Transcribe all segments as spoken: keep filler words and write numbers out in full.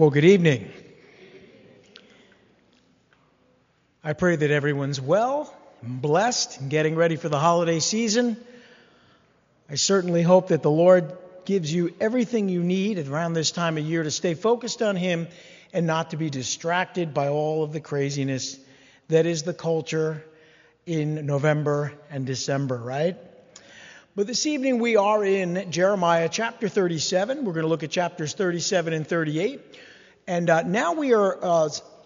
Well, good evening. I pray that everyone's well, and blessed, and getting ready for the holiday season. I certainly hope that the Lord gives you everything you need around this time of year to stay focused on Him and not to be distracted by all of the craziness that is the culture in November and December, right? But this evening we are in Jeremiah chapter thirty-seven. We're going to look at chapters thirty-seven and thirty-eight. And uh, now we are uh,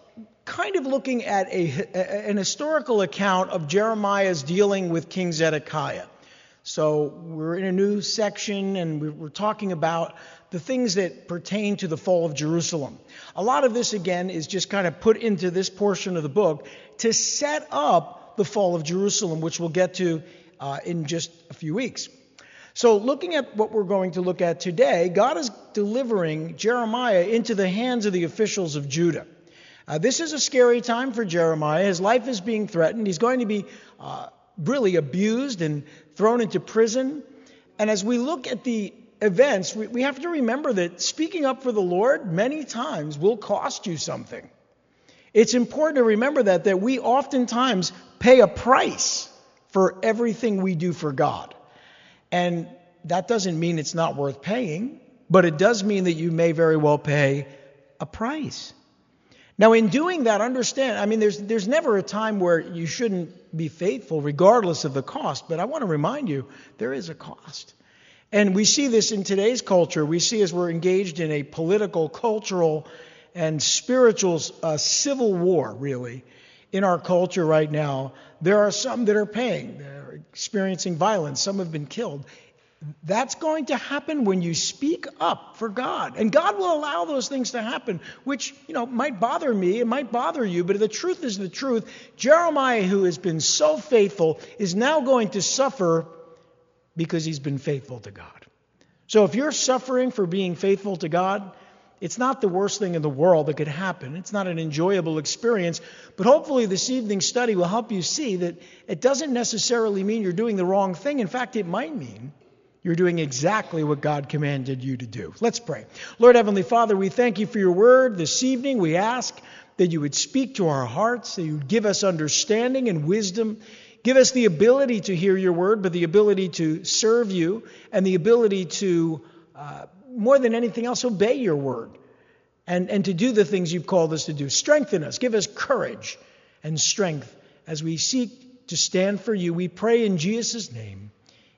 kind of looking at a, a, an historical account of Jeremiah's dealing with King Zedekiah. So we're in a new section, and we're talking about the things that pertain to the fall of Jerusalem. A lot of this, again, is just kind of put into this portion of the book to set up the fall of Jerusalem, which we'll get to uh, in just a few weeks. So looking at what we're going to look at today, God is delivering Jeremiah into the hands of the officials of Judah. Uh, this is a scary time for Jeremiah. His life is being threatened. He's going to be uh, really abused and thrown into prison. And as we look at the events, we, we have to remember that speaking up for the Lord many times will cost you something. It's important to remember that, that we oftentimes pay a price for everything we do for God. And that doesn't mean it's not worth paying, but it does mean that you may very well pay a price. Now, in doing that, understand, I mean, there's there's never a time where you shouldn't be faithful, regardless of the cost. But I want to remind you, there is a cost. And we see this in today's culture. We see as we're engaged in a political, cultural, and spiritual uh, civil war, really, in our culture right now. There are some that are paying. They're experiencing violence. Some have been killed. That's going to happen when you speak up for God. And God will allow those things to happen, which, you know, might bother me. It might bother you. But the truth is the truth. Jeremiah, who has been so faithful, is now going to suffer because he's been faithful to God. So if you're suffering for being faithful to God, it's not the worst thing in the world that could happen. It's not an enjoyable experience. But hopefully this evening's study will help you see that it doesn't necessarily mean you're doing the wrong thing. In fact, it might mean you're doing exactly what God commanded you to do. Let's pray. Lord Heavenly Father, we thank you for your word this evening. We ask that you would speak to our hearts, that you would give us understanding and wisdom. Give us the ability to hear your word, but the ability to serve you and the ability to uh, more than anything else, obey your word and, and to do the things you've called us to do. Strengthen us. Give us courage and strength as we seek to stand for you. We pray in Jesus' name.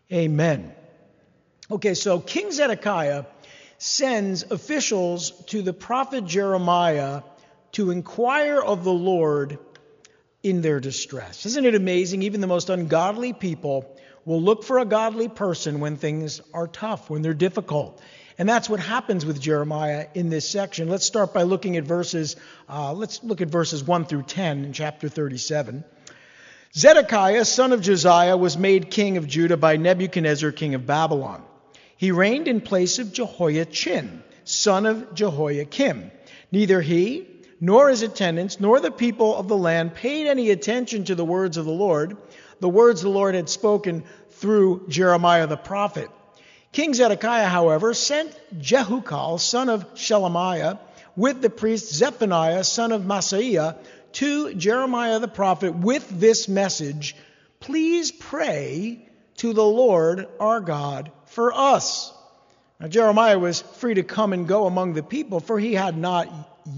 Amen. Okay, so King Zedekiah sends officials to the prophet Jeremiah to inquire of the Lord in their distress. Isn't it amazing? Even the most ungodly people will look for a godly person when things are tough, when they're difficult. And that's what happens with Jeremiah in this section. Let's start by looking at verses, uh, let's look at verses one through ten in chapter thirty-seven. Zedekiah, son of Josiah, was made king of Judah by Nebuchadnezzar, king of Babylon. He reigned in place of Jehoiachin, son of Jehoiakim. Neither he, nor his attendants, nor the people of the land paid any attention to the words of the Lord, the words the Lord had spoken through Jeremiah the prophet. King Zedekiah, however, sent Jehukal, son of Shelemiah, with the priest Zephaniah, son of Maaseiah, to Jeremiah the prophet with this message: please pray to the Lord our God for us. Now, Jeremiah was free to come and go among the people, for he had not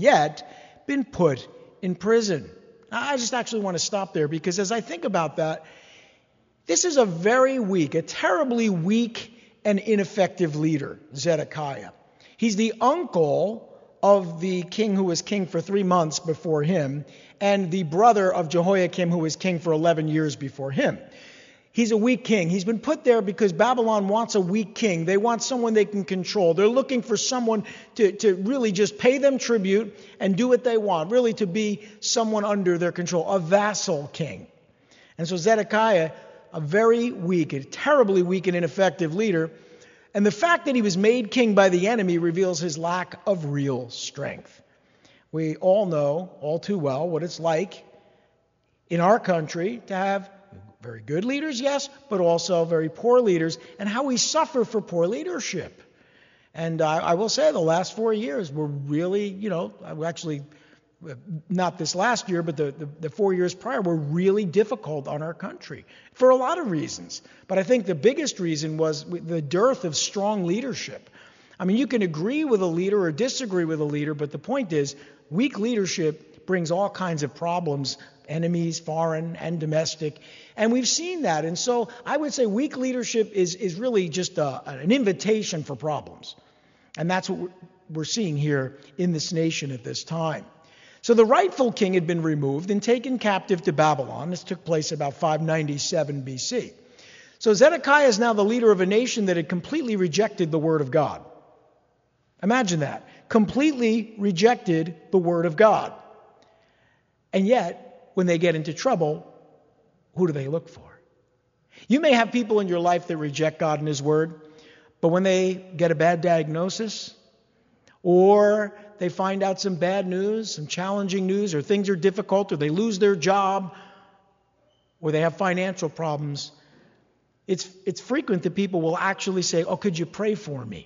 yet been put in prison. Now, I just actually want to stop there, because as I think about that, this is a very weak, a terribly weak and ineffective leader, Zedekiah. He's the uncle of the king who was king for three months before him, and the brother of Jehoiakim, who was king for eleven years before him. He's a weak king. He's been put there because Babylon wants a weak king. They want someone they can control. They're looking for someone to, to really just pay them tribute and do what they want, really to be someone under their control, a vassal king. And so Zedekiah, a very weak, a terribly weak and ineffective leader. And the fact that he was made king by the enemy reveals his lack of real strength. We all know all too well what it's like in our country to have very good leaders, yes, but also very poor leaders, and how we suffer for poor leadership. And I, I will say the last four years were really, you know, actually not this last year, but the, the, the four years prior were really difficult on our country for a lot of reasons. But I think the biggest reason was the dearth of strong leadership. I mean, you can agree with a leader or disagree with a leader, but the point is weak leadership brings all kinds of problems, enemies, foreign and domestic. And we've seen that. And so I would say weak leadership is, is really just a, an invitation for problems. And that's what we're, we're seeing here in this nation at this time. So the rightful king had been removed and taken captive to Babylon. This took place about five ninety-seven B C. So Zedekiah is now the leader of a nation that had completely rejected the word of God. Imagine that. Completely rejected the word of God. And yet, when they get into trouble, who do they look for? You may have people in your life that reject God and His word, but when they get a bad diagnosis, or they find out some bad news, some challenging news, or things are difficult, or they lose their job, or they have financial problems, it's, it's frequent that people will actually say, oh, could you pray for me?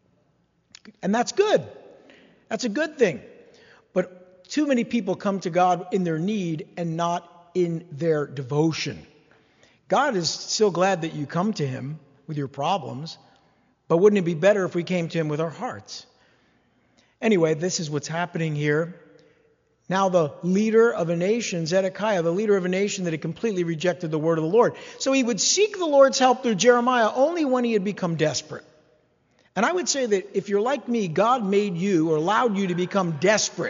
And that's good. That's a good thing. But too many people come to God in their need and not in their devotion. God is still glad that you come to Him with your problems, but wouldn't it be better if we came to Him with our hearts? Anyway, this is what's happening here. Now the leader of a nation, Zedekiah, the leader of a nation that had completely rejected the word of the Lord. So he would seek the Lord's help through Jeremiah only when he had become desperate. And I would say that if you're like me, God made you or allowed you to become desperate.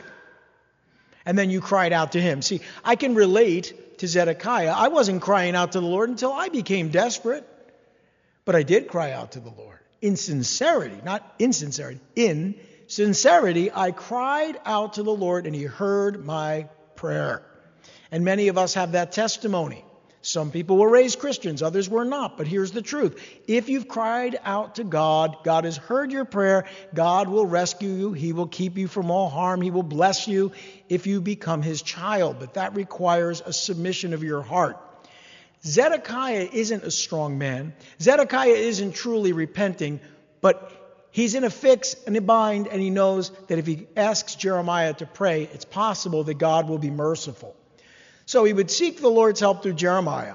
And then you cried out to Him. See, I can relate to Zedekiah. I wasn't crying out to the Lord until I became desperate. But I did cry out to the Lord. In sincerity, not insincerity, in sincerity, I cried out to the Lord and He heard my prayer. And many of us have that testimony. Some people were raised Christians, others were not. But here's the truth. If you've cried out to God, God has heard your prayer. God will rescue you. He will keep you from all harm. He will bless you if you become His child. But that requires a submission of your heart. Zedekiah isn't a strong man. Zedekiah isn't truly repenting, but he's in a fix and a bind, and he knows that if he asks Jeremiah to pray, it's possible that God will be merciful. So he would seek the Lord's help through Jeremiah.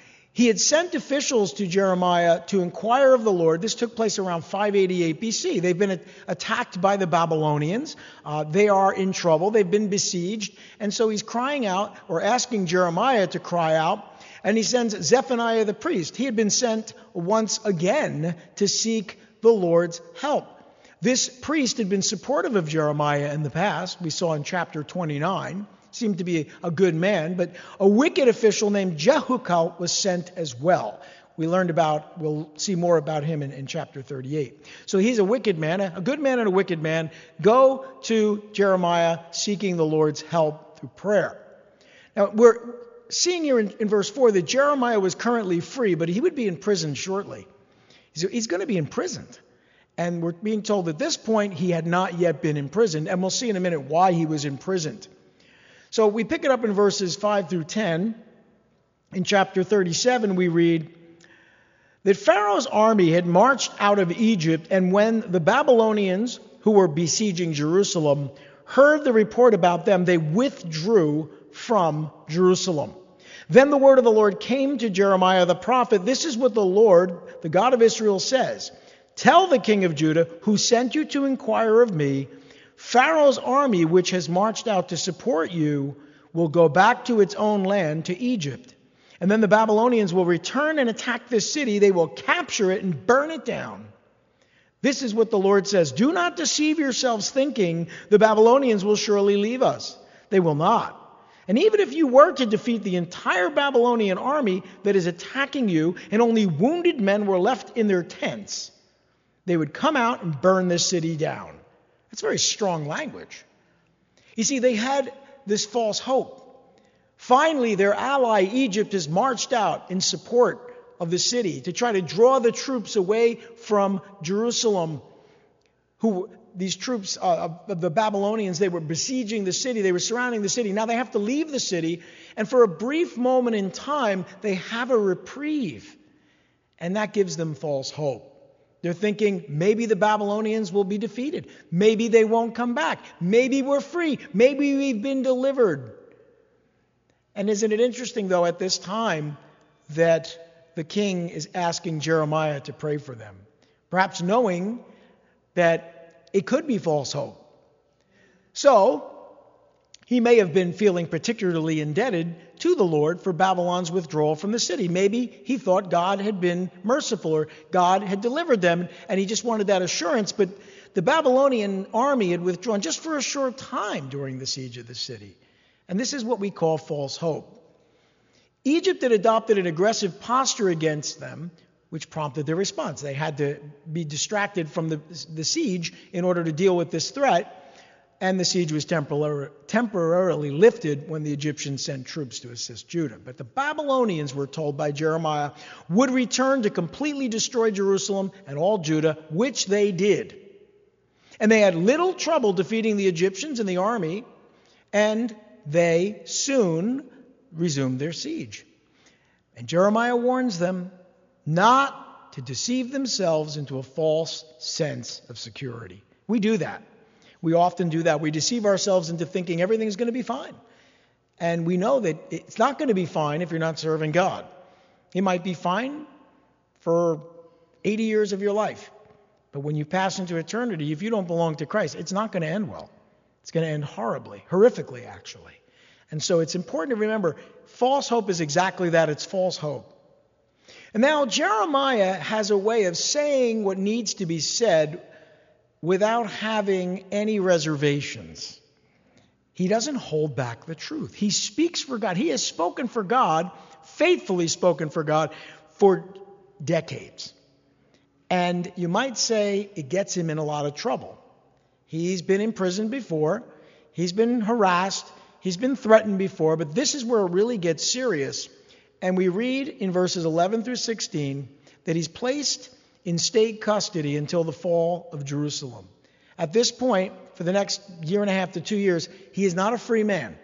He had sent officials to Jeremiah to inquire of the Lord. This took place around five eighty-eight B C. They've been attacked by the Babylonians. Uh, they are in trouble. They've been besieged. And so he's crying out, or asking Jeremiah to cry out. And he sends Zephaniah the priest. He had been sent once again to seek the Lord's help. This priest had been supportive of Jeremiah in the past. We saw in chapter twenty-nine. Seemed to be a good man, but a wicked official named Jehukal was sent as well. We learned about, we'll see more about him in, in chapter thirty-eight. So he's a wicked man, a good man and a wicked man. Go to Jeremiah seeking the Lord's help through prayer. Now we're seeing here in, in verse four that Jeremiah was currently free, but he would be in prison shortly. He's, he's going to be imprisoned. And we're being told at this point he had not yet been imprisoned. And we'll see in a minute why he was imprisoned. So we pick it up in verses five through ten. In chapter thirty-seven, we read that Pharaoh's army had marched out of Egypt, and when the Babylonians, who were besieging Jerusalem, heard the report about them, they withdrew from Jerusalem. Then the word of the Lord came to Jeremiah the prophet. This is what the Lord, the God of Israel, says. Tell the king of Judah, who sent you to inquire of me, Pharaoh's army, which has marched out to support you, will go back to its own land, to Egypt. And then the Babylonians will return and attack this city. They will capture it and burn it down. This is what the Lord says. Do not deceive yourselves thinking the Babylonians will surely leave us. They will not. And even if you were to defeat the entire Babylonian army that is attacking you, and only wounded men were left in their tents, they would come out and burn this city down. That's very strong language. You see, they had this false hope. Finally, their ally Egypt has marched out in support of the city to try to draw the troops away from Jerusalem. Who these troops uh, of the Babylonians, they were besieging the city. They were surrounding the city. Now they have to leave the city. And for a brief moment in time, they have a reprieve. And that gives them false hope. They're thinking maybe the Babylonians will be defeated. Maybe they won't come back. Maybe we're free. Maybe we've been delivered. And isn't it interesting, though, at this time that the king is asking Jeremiah to pray for them, perhaps knowing that it could be false hope. So, he may have been feeling particularly indebted to the Lord for Babylon's withdrawal from the city. Maybe he thought God had been merciful or God had delivered them, and he just wanted that assurance. But the Babylonian army had withdrawn just for a short time during the siege of the city. And this is what we call false hope. Egypt had adopted an aggressive posture against them, which prompted their response. They had to be distracted from the, the siege in order to deal with this threat. And the siege was temporarily, temporarily lifted when the Egyptians sent troops to assist Judah. But the Babylonians, we're told by Jeremiah, would return to completely destroy Jerusalem and all Judah, which they did. And they had little trouble defeating the Egyptians and the army, and they soon resumed their siege. And Jeremiah warns them not to deceive themselves into a false sense of security. We do that. We often do that. We deceive ourselves into thinking everything's going to be fine. And we know that it's not going to be fine if you're not serving God. It might be fine for eighty years of your life. But when you pass into eternity, if you don't belong to Christ, it's not going to end well. It's going to end horribly, horrifically, actually. And so it's important to remember, false hope is exactly that. It's false hope. And now Jeremiah has a way of saying what needs to be said without having any reservations. He doesn't hold back the truth. He speaks for God. He has spoken for God, faithfully spoken for God, for decades. And you might say it gets him in a lot of trouble. He's been in prison before. He's been harassed. He's been threatened before. But this is where it really gets serious. And we read in verses eleven through sixteen that he's placed in state custody until the fall of Jerusalem. At this point, for the next year and a half to two years, he is not a free man.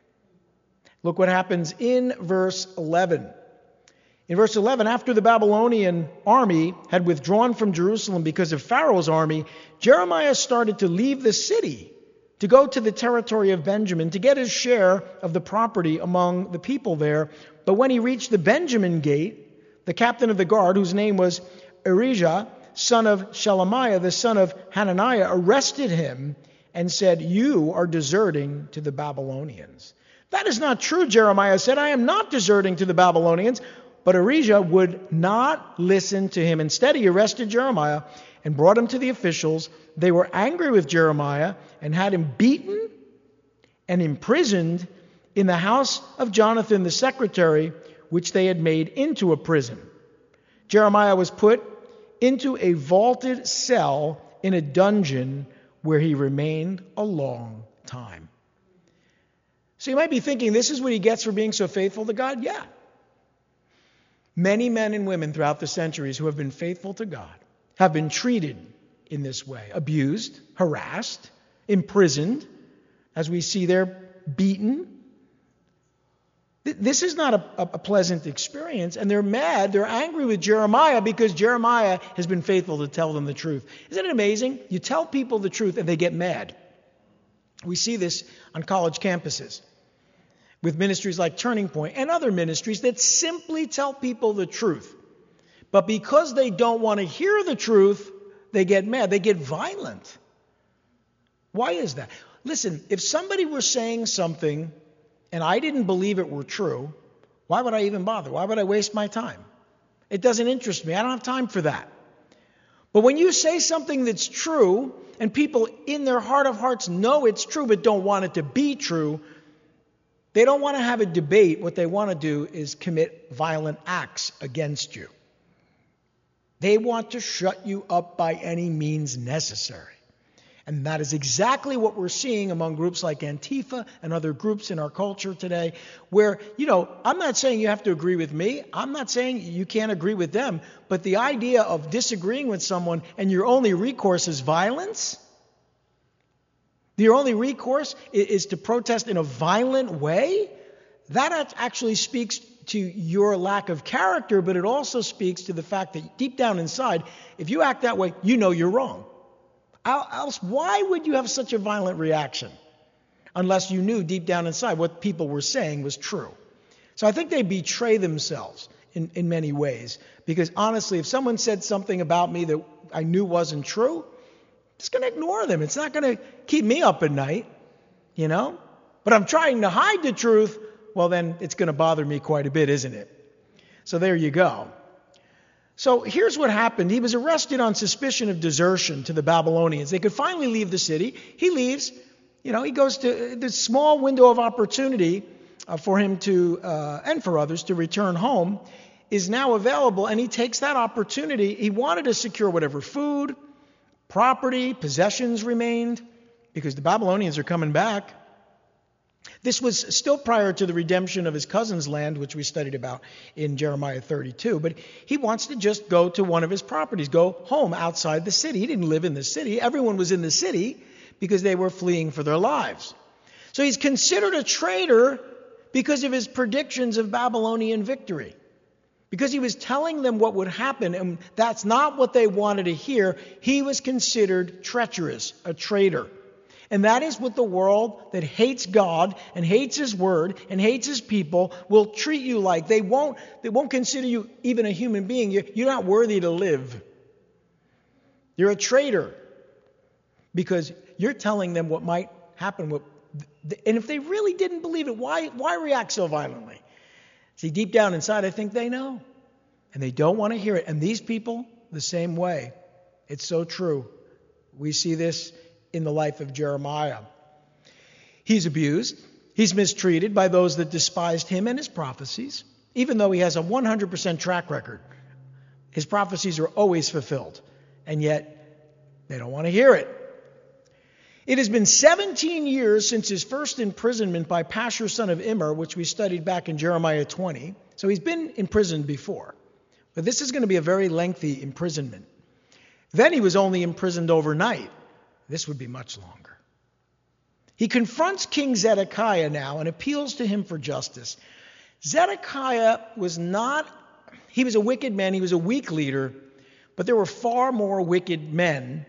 Look what happens in verse eleven. In verse eleven, after the Babylonian army had withdrawn from Jerusalem because of Pharaoh's army, Jeremiah started to leave the city to go to the territory of Benjamin to get his share of the property among the people there. But when he reached the Benjamin gate, the captain of the guard, whose name was Erijah, son of Shelemiah, the son of Hananiah, arrested him and said, "You are deserting to the Babylonians." "That is not true," Jeremiah said. "I am not deserting to the Babylonians." But Erijah would not listen to him. Instead, he arrested Jeremiah and brought him to the officials. They were angry with Jeremiah and had him beaten and imprisoned in the house of Jonathan the secretary, which they had made into a prison. Jeremiah was put into a vaulted cell in a dungeon where he remained a long time. So you might be thinking, this is what he gets for being so faithful to God? Yeah. Many men and women throughout the centuries who have been faithful to God have been treated in this way, abused, harassed, imprisoned, as we see there, beaten. This is not a, a pleasant experience, and they're mad, they're angry with Jeremiah because Jeremiah has been faithful to tell them the truth. Isn't it amazing? You tell people the truth and they get mad. We see this on college campuses with ministries like Turning Point and other ministries that simply tell people the truth. But because they don't want to hear the truth, they get mad, they get violent. Why is that? Listen, if somebody were saying something and I didn't believe it were true, why would I even bother? Why would I waste my time? It doesn't interest me. I don't have time for that. But when you say something that's true, and people in their heart of hearts know it's true but don't want it to be true, they don't want to have a debate. What they want to do is commit violent acts against you. They want to shut you up by any means necessary. And that is exactly what we're seeing among groups like Antifa and other groups in our culture today, where, you know, I'm not saying you have to agree with me. I'm not saying you can't agree with them. But the idea of disagreeing with someone and your only recourse is violence, your only recourse is to protest in a violent way, that actually speaks to your lack of character, but it also speaks to the fact that deep down inside, if you act that way, you know you're wrong. Else, why would you have such a violent reaction? Unless you knew deep down inside what people were saying was true. So I think they betray themselves in, in many ways. Because honestly, if someone said something about me that I knew wasn't true, I'm just going to ignore them. It's not going to keep me up at night, you know? But I'm trying to hide the truth, well then it's going to bother me quite a bit, isn't it? So there you go. So here's what happened. He was arrested on suspicion of desertion to the Babylonians. They could finally leave the city. He leaves. You know, he goes to this small window of opportunity uh, for him to, uh, and for others, to return home is now available, and he takes that opportunity. He wanted to secure whatever food, property, possessions remained, because the Babylonians are coming back. This was still prior to the redemption of his cousin's land, which we studied about in Jeremiah thirty-two. But he wants to just go to one of his properties, go home outside the city. He didn't live in the city. Everyone was in the city because they were fleeing for their lives. So he's considered a traitor because of his predictions of Babylonian victory. Because he was telling them what would happen, and that's not what they wanted to hear. He was considered treacherous, a traitor. And that is what the world that hates God and hates His Word and hates His people will treat you like. They won't, they won't consider you even a human being. You're, you're not worthy to live. You're a traitor because you're telling them what might happen. What, and if they really didn't believe it, why, why react so violently? See, deep down inside, I think they know. And they don't want to hear it. And these people, the same way. It's so true. We see this in the life of Jeremiah. He's abused. He's mistreated by those that despised him and his prophecies, even though he has a one hundred percent track record. His prophecies are always fulfilled, and yet they don't want to hear it. It has been seventeen years since his first imprisonment by Pashur, son of Immer, which we studied back in Jeremiah twenty. So he's been imprisoned before. But this is going to be a very lengthy imprisonment. Then he was only imprisoned overnight. This would be much longer. He confronts King Zedekiah now and appeals to him for justice. Zedekiah was not, he was a wicked man, he was a weak leader, but there were far more wicked men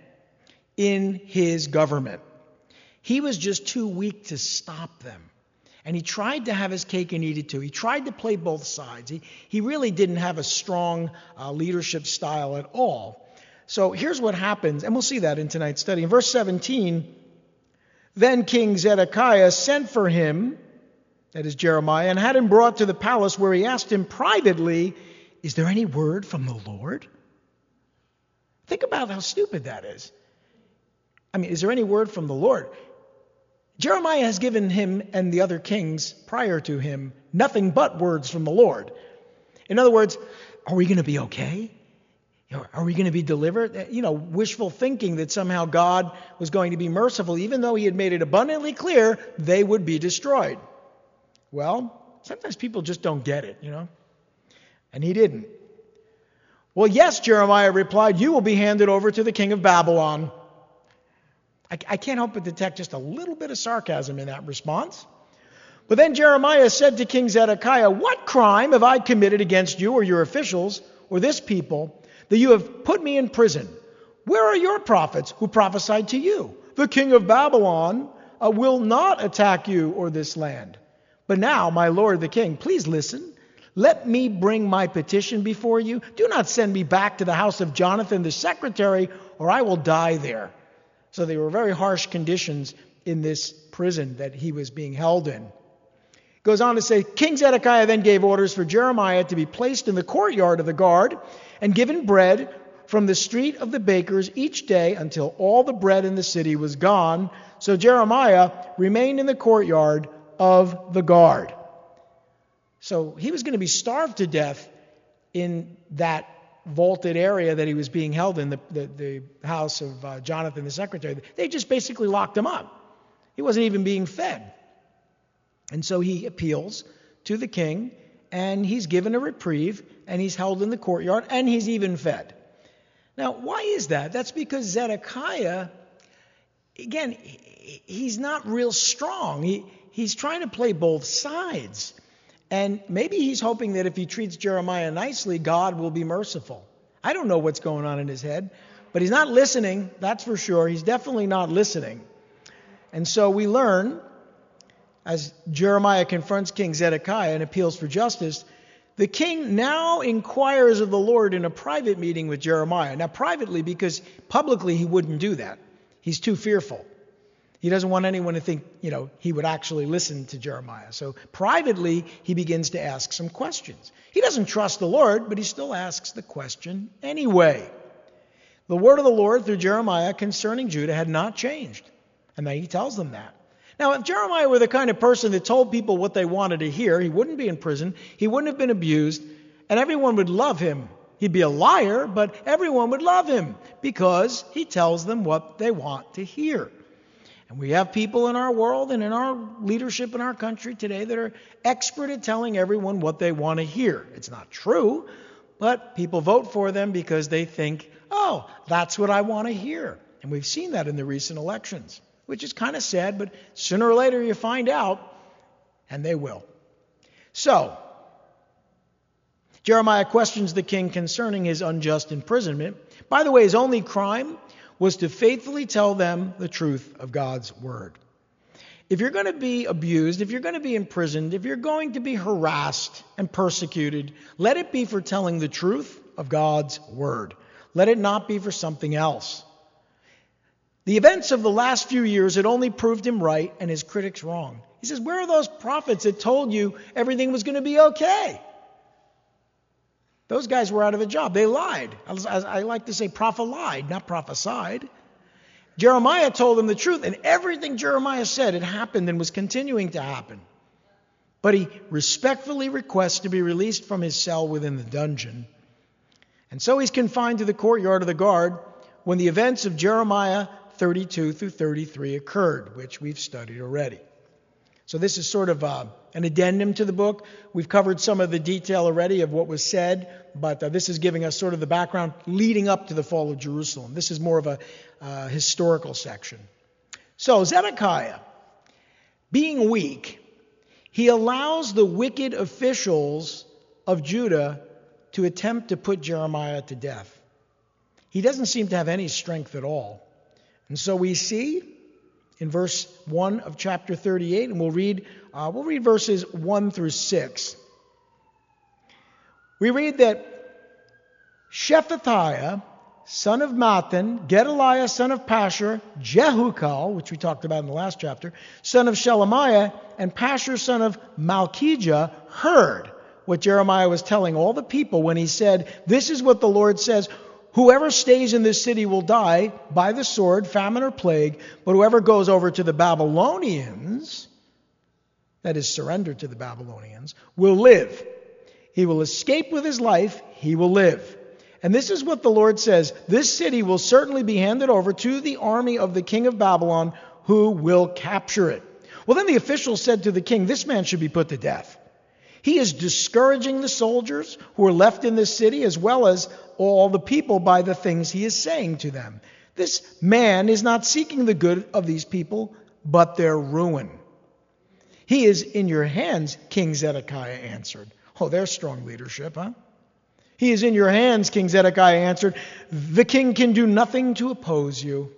in his government. He was just too weak to stop them. And he tried to have his cake and eat it too. He tried to play both sides. He, he really didn't have a strong uh, leadership style at all. So here's what happens, and we'll see that in tonight's study. In verse seventeen, then King Zedekiah sent for him, that is Jeremiah, and had him brought to the palace where he asked him privately, is there any word from the Lord? Think about how stupid that is. I mean, is there any word from the Lord? Jeremiah has given him and the other kings prior to him nothing but words from the Lord. In other words, are we going to be okay? Are we going to be delivered? You know, wishful thinking that somehow God was going to be merciful, even though he had made it abundantly clear they would be destroyed. Well, sometimes people just don't get it, you know. And he didn't. Well, yes, Jeremiah replied, you will be handed over to the king of Babylon. I, I can't help but detect just a little bit of sarcasm in that response. But then Jeremiah said to King Zedekiah, what crime have I committed against you or your officials or this people that you have put me in prison? Where are your prophets who prophesied to you? The king of Babylon uh, will not attack you or this land. But now, my lord the king, please listen. Let me bring my petition before you. Do not send me back to the house of Jonathan the secretary, or I will die there. So they were very harsh conditions in this prison that he was being held in. Goes on to say, King Zedekiah then gave orders for Jeremiah to be placed in the courtyard of the guard and given bread from the street of the bakers each day until all the bread in the city was gone. So Jeremiah remained in the courtyard of the guard. So he was going to be starved to death in that vaulted area that he was being held in, the, the, the house of uh, Jonathan the secretary. They just basically locked him up. He wasn't even being fed. And so he appeals to the king, and he's given a reprieve, and he's held in the courtyard, and he's even fed. Now, why is that? That's because Zedekiah, again, he's not real strong. He, he's trying to play both sides. And maybe he's hoping that if he treats Jeremiah nicely, God will be merciful. I don't know what's going on in his head, but he's not listening, that's for sure. He's definitely not listening. And so we learn, as Jeremiah confronts King Zedekiah and appeals for justice, the king now inquires of the Lord in a private meeting with Jeremiah. Now, privately, because publicly he wouldn't do that. He's too fearful. He doesn't want anyone to think, you know, he would actually listen to Jeremiah. So privately, he begins to ask some questions. He doesn't trust the Lord, but he still asks the question anyway. The word of the Lord through Jeremiah concerning Judah had not changed. And then he tells them that. Now, if Jeremiah were the kind of person that told people what they wanted to hear, he wouldn't be in prison, he wouldn't have been abused, and everyone would love him. He'd be a liar, but everyone would love him because he tells them what they want to hear. And we have people in our world and in our leadership in our country today that are expert at telling everyone what they want to hear. It's not true, but people vote for them because they think, oh, that's what I want to hear. And we've seen that in the recent elections, which is kind of sad, but sooner or later you find out, and they will. So, Jeremiah questions the king concerning his unjust imprisonment. By the way, his only crime was to faithfully tell them the truth of God's word. If you're going to be abused, if you're going to be imprisoned, if you're going to be harassed and persecuted, let it be for telling the truth of God's word. Let it not be for something else. The events of the last few years had only proved him right and his critics wrong. He says, where are those prophets that told you everything was going to be okay? Those guys were out of a job. They lied. I like to say prophet lied, not prophesied. Jeremiah told them the truth, and everything Jeremiah said had happened and was continuing to happen. But he respectfully requests to be released from his cell within the dungeon. And so he's confined to the courtyard of the guard when the events of Jeremiah thirty-two through thirty-three occurred, which we've studied already. So this is sort of uh, an addendum to the book. We've covered some of the detail already of what was said, but uh, this is giving us sort of the background leading up to the fall of Jerusalem. This is more of a uh, historical section. So Zedekiah, being weak, he allows the wicked officials of Judah to attempt to put Jeremiah to death. He doesn't seem to have any strength at all. And so we see in verse one of chapter thirty-eight, and we'll read uh, we'll read verses one through six. We read that Shephatiah, son of Mathan, Gedaliah, son of Pashur, Jehukal, which we talked about in the last chapter, son of Shelemiah, and Pashur, son of Malchijah, heard what Jeremiah was telling all the people when he said, this is what the Lord says, whoever stays in this city will die by the sword, famine, or plague, but whoever goes over to the Babylonians, that is, surrender to the Babylonians, will live. He will escape with his life, he will live. And this is what the Lord says, this city will certainly be handed over to the army of the king of Babylon, who will capture it. Well, then the officials said to the king, this man should be put to death. He is discouraging the soldiers who are left in this city as well as all the people by the things he is saying to them. This man is not seeking the good of these people, but their ruin. He is in your hands, King Zedekiah answered. Oh, there's strong leadership, huh? He is in your hands, King Zedekiah answered. The king can do nothing to oppose you.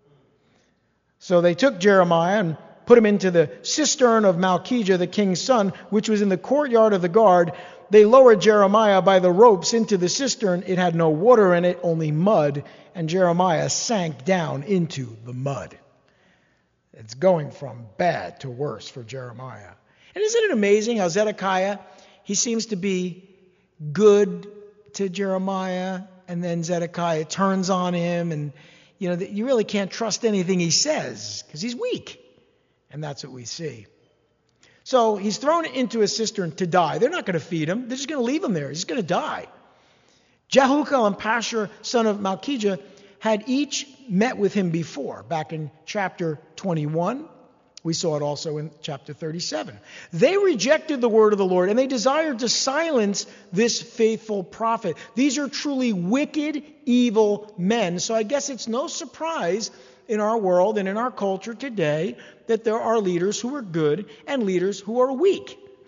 So they took Jeremiah and put him into the cistern of Malchijah, the king's son, which was in the courtyard of the guard. They lowered Jeremiah by the ropes into the cistern. It had no water in it, only mud, and Jeremiah sank down into the mud. It's going from bad to worse for Jeremiah. And isn't it amazing how Zedekiah, he seems to be good to Jeremiah, and then Zedekiah turns on him, and you know you really can't trust anything he says because he's weak. And that's what we see. So he's thrown into a cistern to die. They're not going to feed him. They're just going to leave him there. He's going to die. Jehukal and Pashur, son of Malchijah, had each met with him before. Back in chapter twenty-one, we saw it also in chapter thirty-seven. They rejected the word of the Lord, and they desired to silence this faithful prophet. These are truly wicked, evil men. So I guess it's no surprise in our world and in our culture today that there are leaders who are good and leaders who are weak.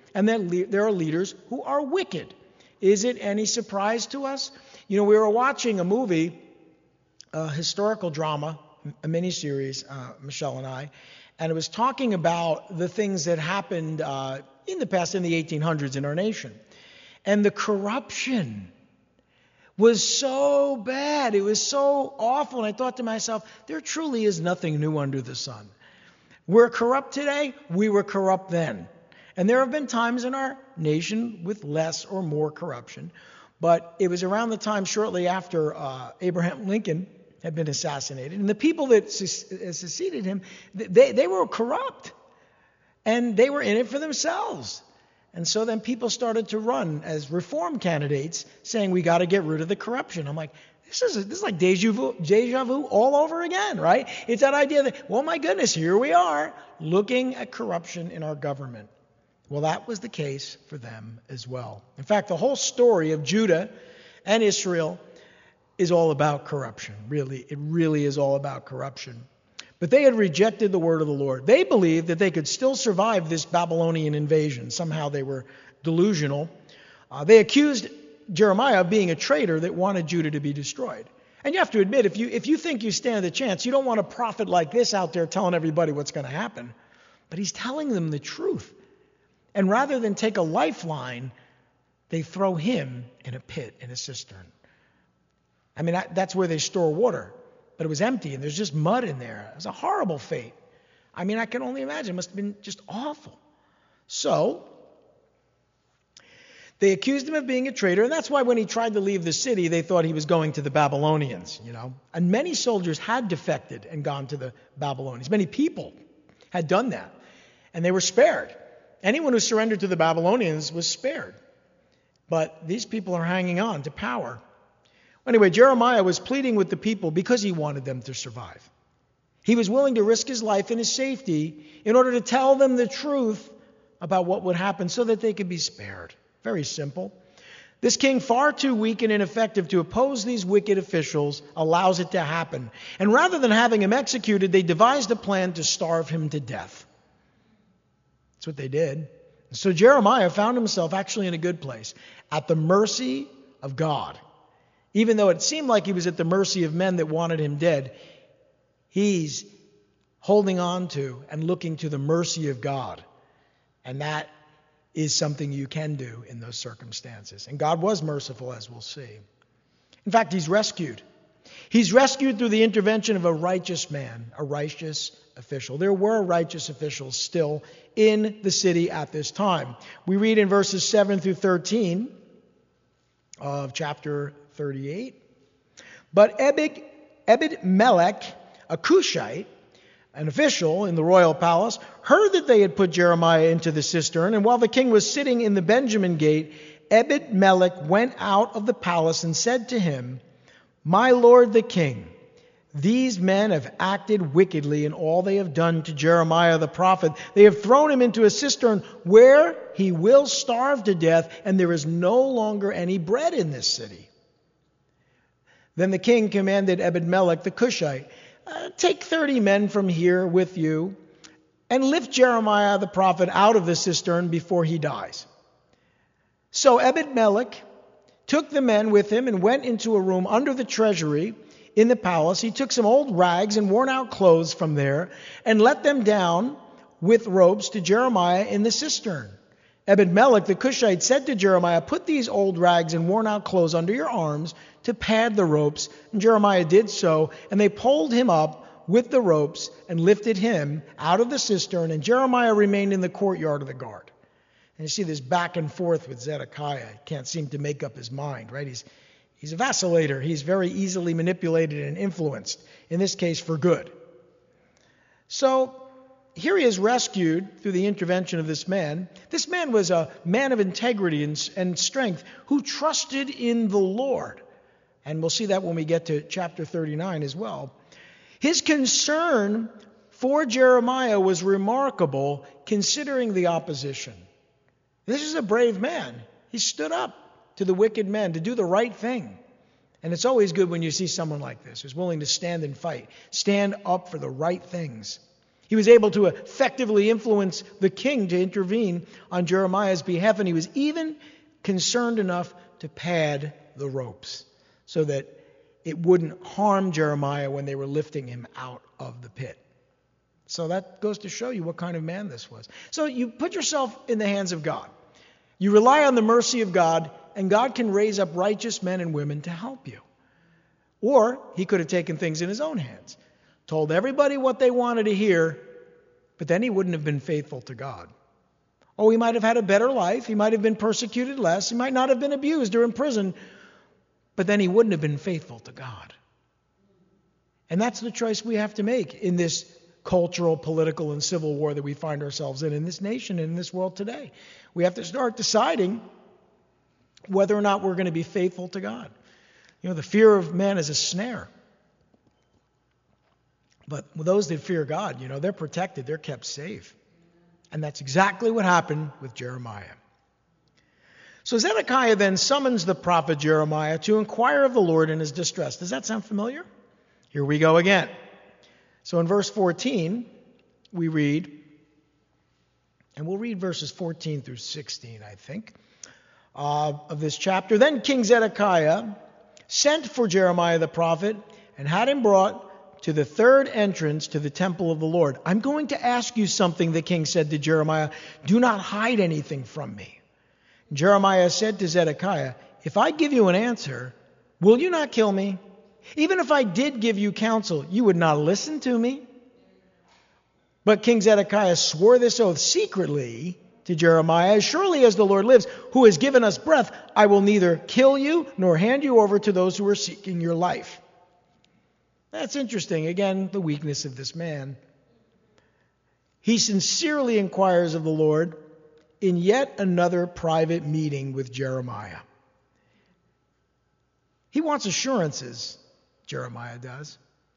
and that le- there are leaders who are wicked. Is it any surprise to us? You know, we were watching a movie, a historical drama, a miniseries, uh, Michelle and I, and it was talking about the things that happened uh, in the past, in the eighteen hundreds in our nation. And the corruption was so bad. It was so awful. And I thought to myself, there truly is nothing new under the sun. We're corrupt today. We were corrupt then. And there have been times in our nation with less or more corruption. But it was around the time shortly after uh, Abraham Lincoln had been assassinated. And the people that su- succeeded him, they, they were corrupt. And they were in it for themselves. And so then people started to run as reform candidates saying, we got to get rid of the corruption. I'm like, this is, this is like deja vu, deja vu all over again, right? It's that idea that, well, my goodness, here we are looking at corruption in our government. Well, that was the case for them as well. In fact, the whole story of Judah and Israel is all about corruption. Really, it really is all about corruption. But they had rejected the word of the Lord. They believed that they could still survive this Babylonian invasion. Somehow they were delusional. Uh, they accused Jeremiah of being a traitor that wanted Judah to be destroyed. And you have to admit, if you if you think you stand a chance, you don't want a prophet like this out there telling everybody what's going to happen. But he's telling them the truth. And rather than take a lifeline, they throw him in a pit, in a cistern. I mean, that, that's where they store water. But it was empty, and there's just mud in there. It was a horrible fate. I mean, I can only imagine. It must have been just awful. So, they accused him of being a traitor, and that's why when he tried to leave the city, they thought he was going to the Babylonians, you know. And many soldiers had defected and gone to the Babylonians. Many people had done that, and they were spared. Anyone who surrendered to the Babylonians was spared. But these people are hanging on to power. Anyway, Jeremiah was pleading with the people because he wanted them to survive. He was willing to risk his life and his safety in order to tell them the truth about what would happen so that they could be spared. Very simple. This king, far too weak and ineffective to oppose these wicked officials, allows it to happen. And rather than having him executed, they devised a plan to starve him to death. That's what they did. So Jeremiah found himself actually in a good place, at the mercy of God. Even though it seemed like he was at the mercy of men that wanted him dead, he's holding on to and looking to the mercy of God. And that is something you can do in those circumstances. And God was merciful, as we'll see. In fact, he's rescued. He's rescued through the intervention of a righteous man, a righteous official. There were righteous officials still in the city at this time. We read in verses seven through thirteen of chapter thirty-eight. But Ebed, Ebed-Melech, a Cushite, an official in the royal palace, heard that they had put Jeremiah into the cistern, and while the king was sitting in the Benjamin gate, Ebed-Melech went out of the palace and said to him, "My lord the king, these men have acted wickedly in all they have done to Jeremiah the prophet. They have thrown him into a cistern where he will starve to death, and there is no longer any bread in this city." Then the king commanded Ebed-Melech the Cushite, uh, "Take thirty men from here with you and lift Jeremiah the prophet out of the cistern before he dies." So Ebed-Melech took the men with him and went into a room under the treasury in the palace. He took some old rags and worn-out clothes from there and let them down with ropes to Jeremiah in the cistern. Ebed-Melech the Cushite said to Jeremiah, "Put these old rags and worn-out clothes under your arms to pad the ropes." And Jeremiah did so, and they pulled him up with the ropes and lifted him out of the cistern, and Jeremiah remained in the courtyard of the guard. And you see this back and forth with Zedekiah. He can't seem to make up his mind, right? He's He's a vacillator. He's very easily manipulated and influenced, in this case for good. So here he is rescued through the intervention of this man. This man was a man of integrity and, and strength who trusted in the Lord. And we'll see that when we get to chapter thirty-nine as well. His concern for Jeremiah was remarkable considering the opposition. This is a brave man. He stood up to the wicked men, to do the right thing. And it's always good when you see someone like this, who's willing to stand and fight, stand up for the right things. He was able to effectively influence the king to intervene on Jeremiah's behalf, and he was even concerned enough to pad the ropes so that it wouldn't harm Jeremiah when they were lifting him out of the pit. So that goes to show you what kind of man this was. So you put yourself in the hands of God. You rely on the mercy of God, and God can raise up righteous men and women to help you. Or he could have taken things in his own hands, told everybody what they wanted to hear, but then he wouldn't have been faithful to God. Oh, he might have had a better life. He might have been persecuted less. He might not have been abused or imprisoned, but then he wouldn't have been faithful to God. And that's the choice we have to make in this cultural, political, and civil war that we find ourselves in, in this nation and in this world today. We have to start deciding whether or not we're going to be faithful to God. You know, the fear of man is a snare. But those that fear God, you know, they're protected, they're kept safe. And that's exactly what happened with Jeremiah. So Zedekiah then summons the prophet Jeremiah to inquire of the Lord in his distress. Does that sound familiar? Here we go again. So in verse fourteen, we read, and we'll read verses fourteen through sixteen, I think, uh, of this chapter. Then King Zedekiah sent for Jeremiah the prophet and had him brought to the third entrance to the temple of the Lord. I'm going to ask you something, the king said to Jeremiah. Do not hide anything from me. Jeremiah said to Zedekiah, if I give you an answer, will you not kill me? Even if I did give you counsel, you would not listen to me. But King Zedekiah swore this oath secretly to Jeremiah, as surely as the Lord lives, who has given us breath, I will neither kill you nor hand you over to those who are seeking your life. That's interesting. Again, the weakness of this man. He sincerely inquires of the Lord in yet another private meeting with Jeremiah. He wants assurances, Jeremiah does.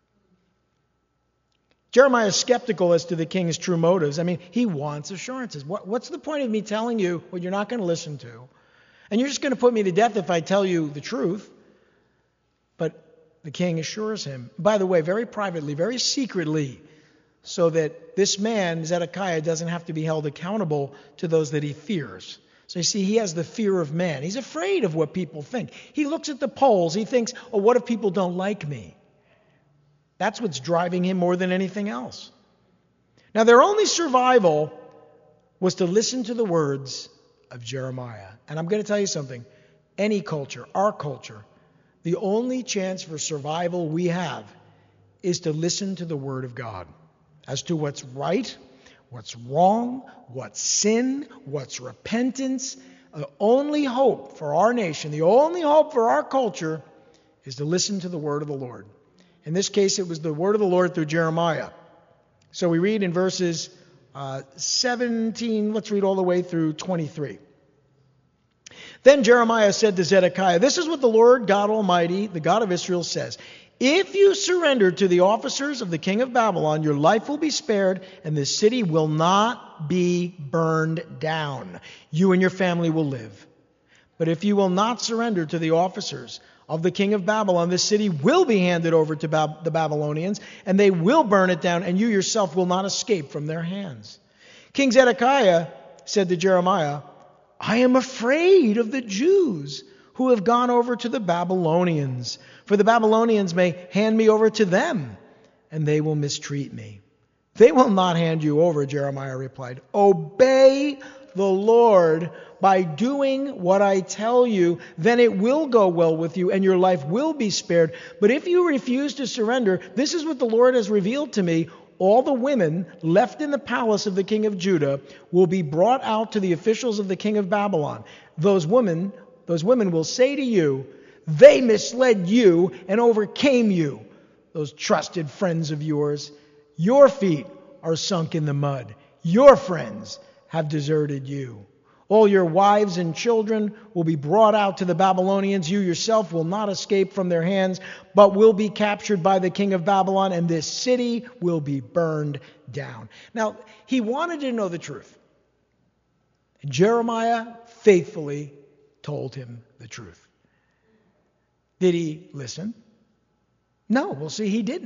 Jeremiah is skeptical as to the king's true motives. I mean, he wants assurances. What, what's the point of me telling you what you're not going to listen to? And you're just going to put me to death if I tell you the truth. But the king assures him, by the way, very privately, very secretly, so that this man, Zedekiah, doesn't have to be held accountable to those that he fears. So you see, he has the fear of man. He's afraid of what people think. He looks at the polls. He thinks, oh, what if people don't like me? That's what's driving him more than anything else. Now, their only survival was to listen to the words of Jeremiah. And I'm going to tell you something. Any culture, our culture, the only chance for survival we have is to listen to the Word of God as to what's right, what's wrong, what's sin, what's repentance. The only hope for our nation, the only hope for our culture is to listen to the Word of the Lord. In this case, it was the Word of the Lord through Jeremiah. So we read in verses uh, seventeen, let's read all the way through twenty-three. Then Jeremiah said to Zedekiah, this is what the Lord God Almighty, the God of Israel, says. If you surrender to the officers of the king of Babylon, your life will be spared, and the city will not be burned down. You and your family will live. But if you will not surrender to the officers of the king of Babylon, this city will be handed over to Bab- the Babylonians, and they will burn it down, and you yourself will not escape from their hands. King Zedekiah said to Jeremiah, I am afraid of the Jews who have gone over to the Babylonians, for the Babylonians may hand me over to them, and they will mistreat me. They will not hand you over, Jeremiah replied. Obey the Lord by doing what I tell you, then it will go well with you, and your life will be spared. But if you refuse to surrender, this is what the Lord has revealed to me. All the women left in the palace of the king of Judah will be brought out to the officials of the king of Babylon. Those women, those women will say to you, they misled you and overcame you. Those trusted friends of yours, your feet are sunk in the mud. Your friends have deserted you. All your wives and children will be brought out to the Babylonians. You yourself will not escape from their hands, but will be captured by the king of Babylon, and this city will be burned down. Now, he wanted to know the truth. And Jeremiah faithfully told him the truth. Did he listen? No, we'll see he didn't.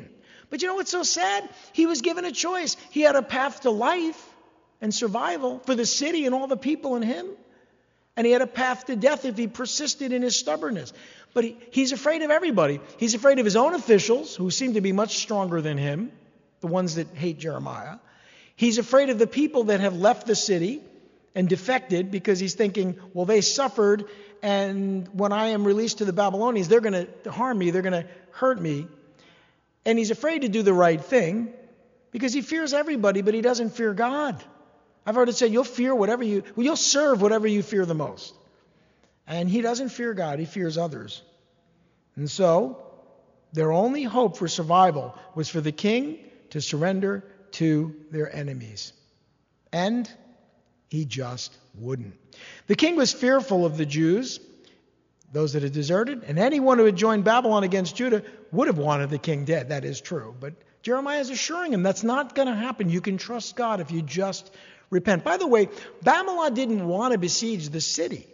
But you know what's so sad? He was given a choice. He had a path to life and survival for the city and all the people in him. And he had a path to death if he persisted in his stubbornness. But he, he's afraid of everybody. He's afraid of his own officials, who seem to be much stronger than him, the ones that hate Jeremiah. He's afraid of the people that have left the city and defected, because he's thinking, well, they suffered, and when I am released to the Babylonians, they're going to harm me, they're going to hurt me. And he's afraid to do the right thing because he fears everybody, but he doesn't fear God. I've heard it said, you'll fear whatever you, well, you'll serve whatever you fear the most. And he doesn't fear God, he fears others. And so, their only hope for survival was for the king to surrender to their enemies. And he just wouldn't. The king was fearful of the Jews, those that had deserted, and anyone who had joined Babylon against Judah would have wanted the king dead. That is true. But Jeremiah is assuring him that's not going to happen. You can trust God if you just repent. By the way, Babylon didn't want to besiege the city.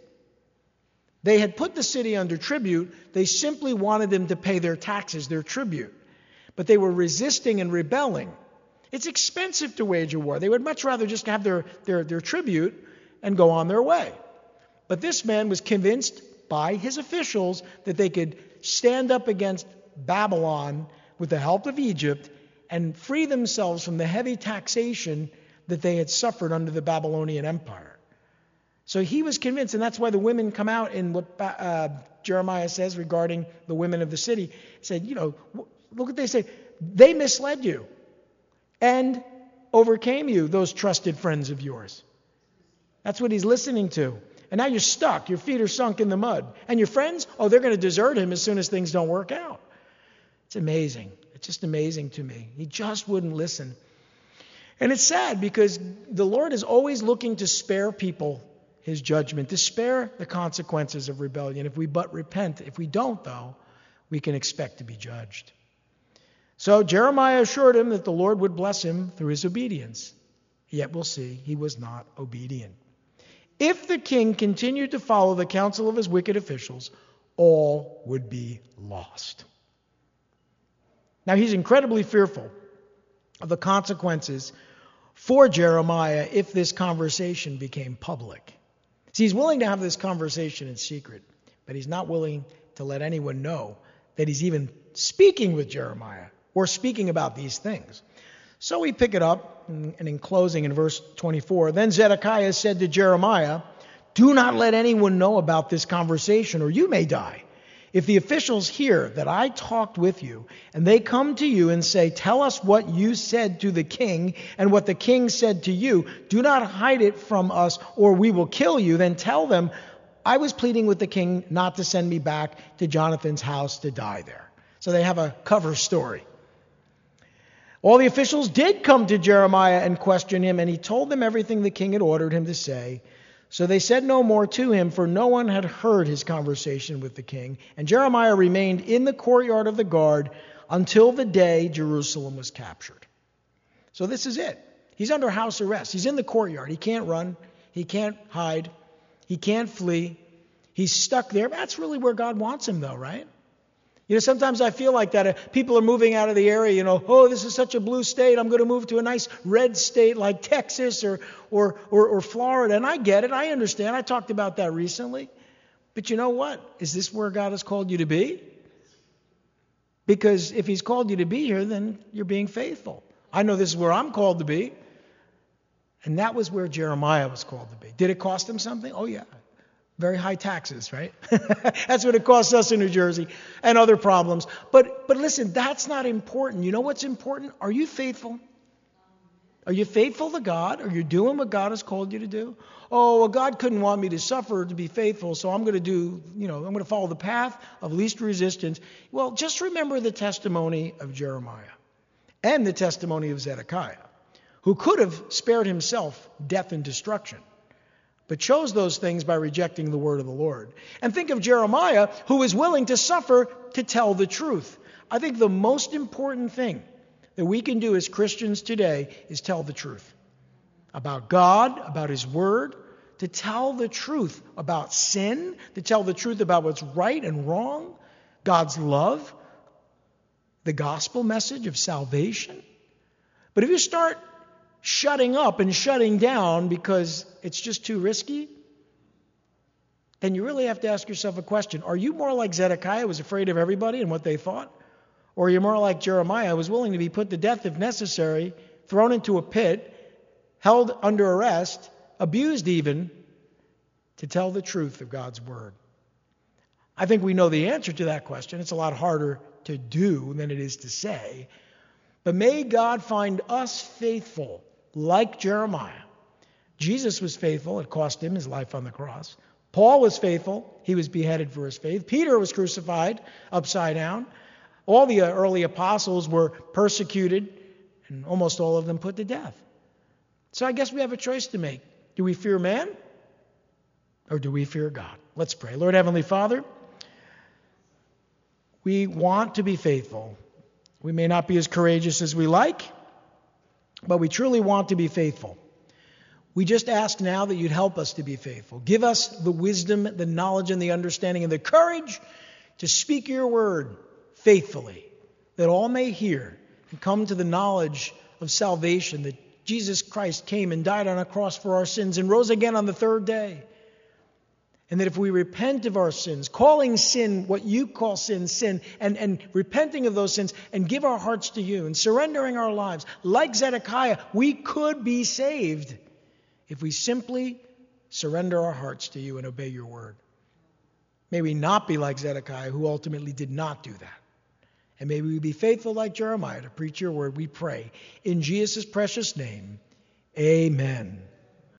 They had put the city under tribute. They simply wanted them to pay their taxes, their tribute. But they were resisting and rebelling. It's expensive to wage a war. They would much rather just have their, their, their tribute and go on their way. But this man was convinced by his officials that they could stand up against Babylon with the help of Egypt and free themselves from the heavy taxation that they had suffered under the Babylonian Empire. So he was convinced, and that's why the women come out in what uh, Jeremiah says regarding the women of the city. He said, you know, look what they say. They misled you and overcame you, those trusted friends of yours. That's what he's listening to. And now you're stuck. Your feet are sunk in the mud. And your friends, oh, they're going to desert him as soon as things don't work out. It's amazing. It's just amazing to me. He just wouldn't listen. And it's sad because the Lord is always looking to spare people his judgment, to spare the consequences of rebellion. If we but repent, if we don't, though, we can expect to be judged. So Jeremiah assured him that the Lord would bless him through his obedience. Yet we'll see, he was not obedient. If the king continued to follow the counsel of his wicked officials, all would be lost. Now he's incredibly fearful of the consequences for Jeremiah if this conversation became public. See, he's willing to have this conversation in secret, but he's not willing to let anyone know that he's even speaking with Jeremiah or speaking about these things. So we pick it up, and in closing in verse twenty-four, then Zedekiah said to Jeremiah, do not let anyone know about this conversation, or you may die. If the officials hear that I talked with you, and they come to you and say, tell us what you said to the king, and what the king said to you, do not hide it from us, or we will kill you, then tell them, I was pleading with the king not to send me back to Jonathan's house to die there. So they have a cover story. All the officials did come to Jeremiah and question him, and he told them everything the king had ordered him to say. So they said no more to him, for no one had heard his conversation with the king. And Jeremiah remained in the courtyard of the guard until the day Jerusalem was captured. So this is it. He's under house arrest. He's in the courtyard. He can't run. He can't hide. He can't flee. He's stuck there. That's really where God wants him, though, right? You know, sometimes I feel like that. Uh, people are moving out of the area, you know, oh, this is such a blue state. I'm going to move to a nice red state like Texas or, or, or, or Florida. And I get it. I understand. I talked about that recently. But you know what? Is this where God has called you to be? Because if he's called you to be here, then you're being faithful. I know this is where I'm called to be. And that was where Jeremiah was called to be. Did it cost him something? Oh, yeah. Very high taxes, right? That's what it costs us in New Jersey and other problems. But but listen, that's not important. You know what's important? Are you faithful? Are you faithful to God? Are you doing what God has called you to do? Oh, well, God couldn't want me to suffer to be faithful, so I'm going to do, you know, I'm going to follow the path of least resistance. Well, just remember the testimony of Jeremiah and the testimony of Zedekiah, who could have spared himself death and destruction, but chose those things by rejecting the word of the Lord. And think of Jeremiah, who was willing to suffer to tell the truth. I think the most important thing that we can do as Christians today is tell the truth about God, about his word, to tell the truth about sin, to tell the truth about what's right and wrong, God's love. the gospel message of salvation. But if you start shutting up and shutting down because it's just too risky, then you really have to ask yourself a question. Are you more like Zedekiah, who was afraid of everybody and what they thought? Or are you more like Jeremiah, who was willing to be put to death if necessary, thrown into a pit, held under arrest, abused even, to tell the truth of God's word? I think we know the answer to that question. It's a lot harder to do than it is to say. But may God find us faithful, like Jeremiah. Jesus was faithful. It cost him his life on the cross. Paul was faithful. He was beheaded for his faith. Peter was crucified upside down. All the early apostles were persecuted, and almost all of them put to death. So I guess we have a choice to make. Do we fear man, or do we fear God? Let's pray. Lord Heavenly Father, we want to be faithful. We may not be as courageous as we like, but we truly want to be faithful. We just ask now that you'd help us to be faithful. Give us the wisdom, the knowledge, and the understanding, and the courage to speak your word faithfully, that all may hear and come to the knowledge of salvation, that Jesus Christ came and died on a cross for our sins and rose again on the third day. And that if we repent of our sins, calling sin what you call sin, sin, and, and repenting of those sins, and give our hearts to you, and surrendering our lives, like Zedekiah, we could be saved if we simply surrender our hearts to you and obey your word. May we not be like Zedekiah, who ultimately did not do that. And may we be faithful like Jeremiah to preach your word, we pray. In Jesus' precious name, amen.